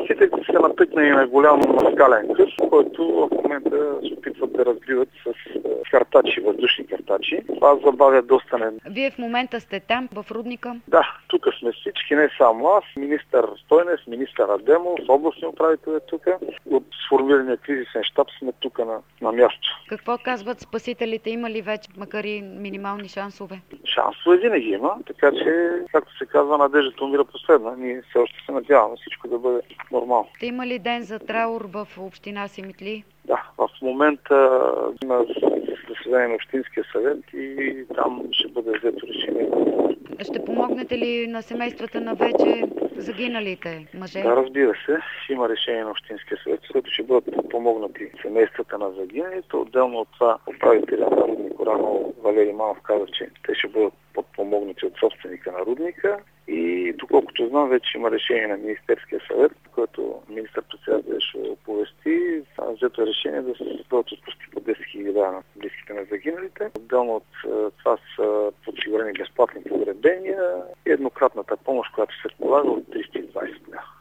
Спасителите са натъкнали на голям скален къс, който в момента се опитват да разбиват с картачи, въздушни картачи. Това забавя доста. Вие в момента сте там, в рудника? Да, тук сме всички, не само аз. Министър Стойнев, министър Адемов, областни управител е тук. От сформирания кризисен щаб сме тук на място. Какво казват спасителите? Има ли вече, макар и минимални шансове? Шансове винаги има, така че, както се казва, надеждата умира последна. Ние все още се надяваме всичко да бъде нормално. Ще има ли ден за траур в община Симитли? Да, в момента има заседание на Общинския съвет и там ще бъде взето решение. Ще помогнете ли на семействата на вече загиналите мъже? Да, разбира се. Има решение на Общинския съвет, с което ще бъдат помогнати семействата на загиналите. Отделно от това управителя на рудник Ораново Валерий Манов каза, че те ще бъдат подпомогнати от собственика на рудника. И доколкото знам, вече има решение на Министерския съвет, което министър-председателят ще оповести. Взето е решение да се бъдат отпуски по 10 000 лева на близките на загиналите. Отделно от това са подсигурени безплатни погребения и еднократната помощ, която се полага от 320.